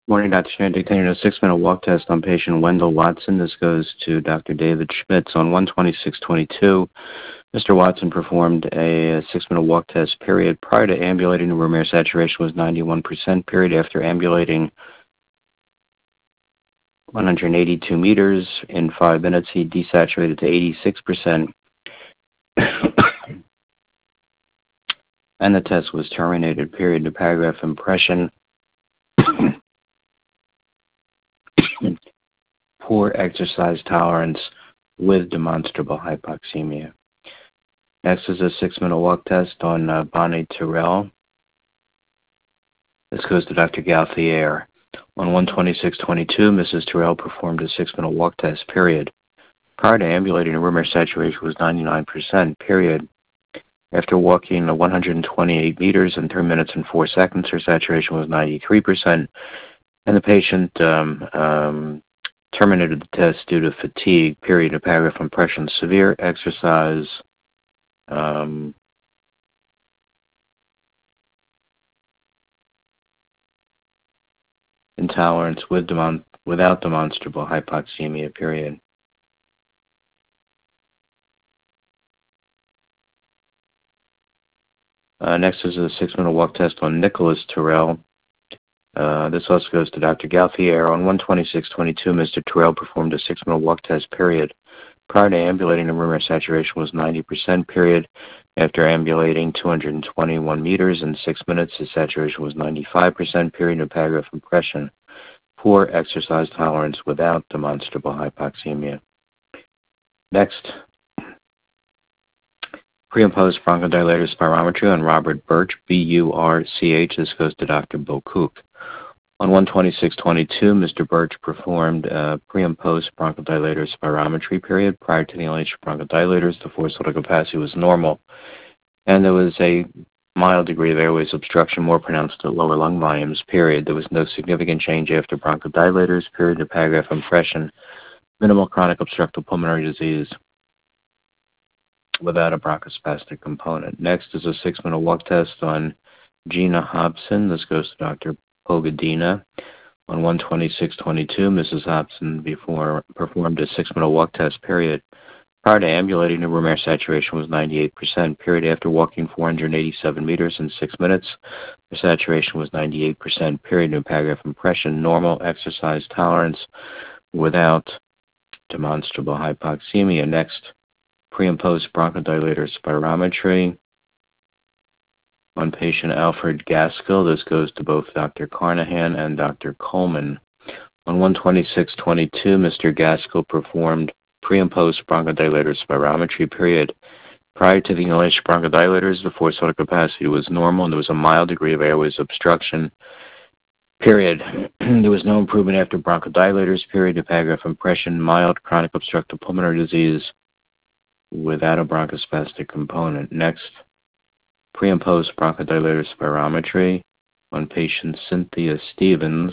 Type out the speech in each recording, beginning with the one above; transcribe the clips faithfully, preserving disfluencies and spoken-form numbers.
Morning, Doctor Shannon. Continuing a six-minute walk test on patient Wendell Watson. This goes to Doctor David Schmitz. On one twenty-six twenty-two, Mister Watson performed a six-minute walk test period. Prior to ambulating, the room air saturation was ninety-one percent. Period. After ambulating one hundred eighty-two meters in five minutes, he desaturated to eighty-six percent. And the test was terminated. Period. The paragraph impression. Poor exercise tolerance with demonstrable hypoxemia. Next is a six-minute walk test on uh, Bonnie Terrell. This goes to Doctor Gauthier. On one twenty-six twenty-two, Missus Terrell performed a six-minute walk test, period. Prior to ambulating, the room air saturation was ninety-nine percent, period. After walking one hundred twenty-eight meters in three minutes and four seconds, her saturation was ninety-three percent. And the patient um, um, terminated the test due to fatigue, period. A paragraph impression, severe exercise um, intolerance with demon- without demonstrable hypoxemia, period. Uh, next is a six-minute walk test on Nicholas Terrell. Uh, this also goes to Doctor Gauthier. On one twenty-six twenty-two, Mister Terrell performed a six-minute walk test, period. Prior to ambulating, the room air saturation was ninety percent, period. After ambulating two hundred twenty-one meters in six minutes, his saturation was ninety-five percent, period. A paragraph impression. Poor exercise tolerance without demonstrable hypoxemia. Next, pre and post bronchodilator spirometry on Robert Birch, B U R C H. This goes to Doctor Bocook. On one twenty-six twenty-two, Mister Birch performed uh, pre and post bronchodilator spirometry, period. Prior to the inhalation of bronchodilators, the forced vital capacity was normal, and there was a mild degree of airways obstruction, more pronounced at lower lung volumes, period. There was no significant change after bronchodilators, period. The paragraph impression, minimal chronic obstructive pulmonary disease without a bronchospastic component. Next is a six-minute walk test on Gina Hobson. This goes to Doctor Pogadina. On one twenty-six twenty-two, Missus Hobson before performed a six-minute walk test, period. Prior to ambulating, the room air saturation was ninety-eight percent, period. After walking four hundred eighty-seven meters in six minutes, the saturation was ninety-eight percent, period. New paragraph impression, normal exercise tolerance without demonstrable hypoxemia. Next, pre and post bronchodilator spirometry on patient Alfred Gaskell. This goes to both Doctor Carnahan and Doctor Coleman. On one twenty-six twenty-two, Mister Gaskell performed pre and post bronchodilator spirometry, period. Prior to the inhalation of bronchodilators, the forced vital capacity was normal and there was a mild degree of airways obstruction, period. There was no improvement after bronchodilators, period. The paragraph impression, mild chronic obstructive pulmonary disease without a bronchospastic component. Next, pre and post bronchodilator spirometry on patient Cynthia Stevens.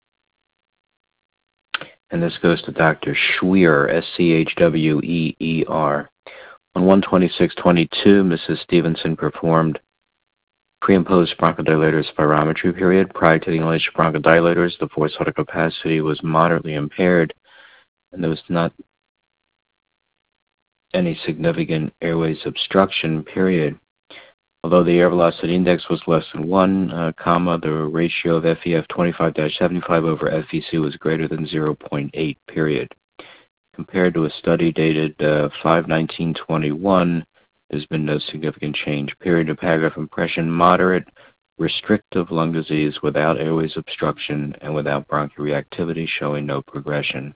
And this goes to Doctor Schweer, S C H W E E R. On one twenty-six twenty-two, Missus Stevenson performed pre and post bronchodilator spirometry, period. Prior to the inhalation of bronchodilators, the forced vital capacity was moderately impaired, and there was not any significant airways obstruction, period. Although the air velocity index was less than one, uh, comma, the ratio of F E F twenty-five dash seventy-five over F E C was greater than zero point eight, period. Compared to a study dated uh, five nineteen twenty-one, there's been no significant change, period. A paragraph impression, moderate restrictive lung disease without airways obstruction and without bronchial reactivity, showing no progression.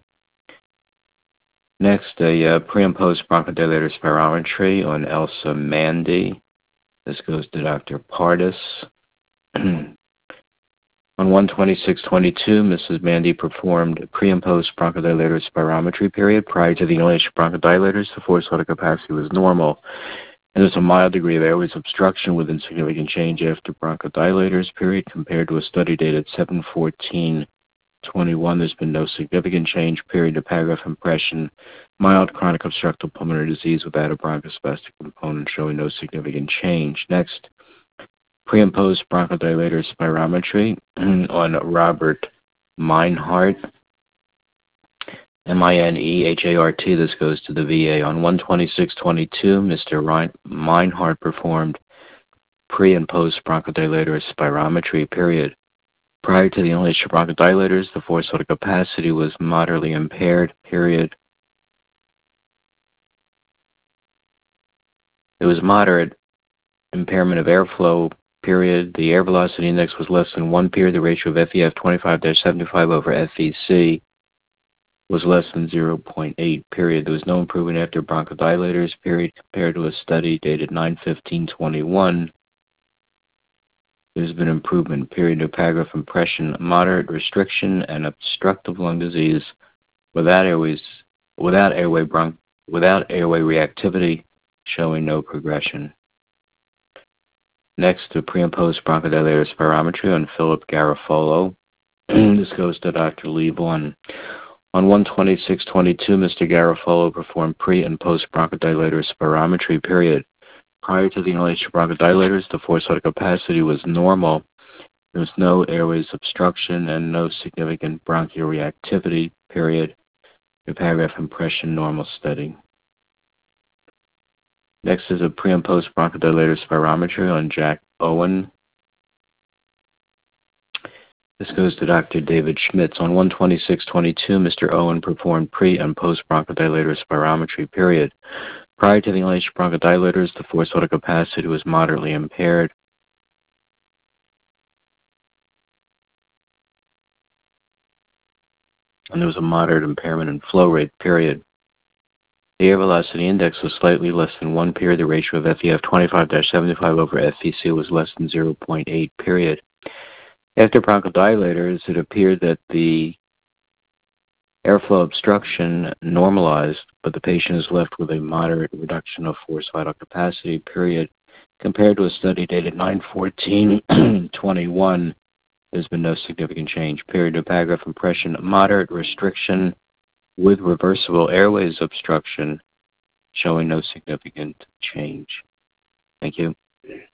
Next, a uh, pre and post bronchodilator spirometry on Elsa Mandy. This goes to Doctor Pardis. On one twenty-six twenty-two, Missus Mandy performed pre and post bronchodilator spirometry, period. Prior to the inhalation of bronchodilators, the forced vital capacity was normal, and there's a mild degree of airways obstruction with insignificant change after bronchodilators, period. Compared to a study dated seven fourteen twenty-one, there's been no significant change, period. The paragraph impression, mild chronic obstructive pulmonary disease without a bronchospastic component, showing no significant change. Next, pre and post bronchodilator spirometry on Robert Minehart, M I N E H A R T. This goes to the V A. On one twenty-six twenty-two, Mister Meinhardt performed pre- and post-bronchodilator spirometry, period. Prior to the inhalation bronchodilators, the forced vital capacity was moderately impaired, period. It was moderate impairment of airflow, period. The air velocity index was less than one, period. The ratio of F E F twenty-five dash seventy-five over F E C was less than zero point eight, period. There was no improvement after bronchodilators, period, compared to a study dated nine fifteen twenty-one. There's been improvement, period. No paragraph impression, moderate restriction and obstructive lung disease without airways, without airway bronch, without airway reactivity, showing no progression. Next, to pre- and post-bronchodilator spirometry on Philip Garofalo. This goes to Doctor Lee Vaughan. On one twenty-six twenty-two, Mister Garofalo performed pre- and post-bronchodilator spirometry, period. Prior to the inhalation bronchodilators, the forced vital capacity was normal. There was no airways obstruction and no significant bronchial reactivity, period. The paragraph impression, normal steady. Next is a pre- and post-bronchodilator spirometry on Jack Owen. This goes to Doctor David Schmitz. On one twenty-six twenty-two, Mister Owen performed pre- and post-bronchodilator spirometry, period. Prior to the inhalation bronchodilators, the forced vital capacity was moderately impaired. And there was a moderate impairment in flow rate, period. The air velocity index was slightly less than one, period. The ratio of F E F twenty-five dash seventy-five over F E C was less than zero point eight, period. After bronchodilators, it appeared that the airflow obstruction normalized, but the patient is left with a moderate reduction of forced vital capacity, period. Compared to a study dated nine fourteen twenty-one, there's been no significant change, period. No paragraph impression, moderate restriction with reversible airways obstruction, showing no significant change. Thank you.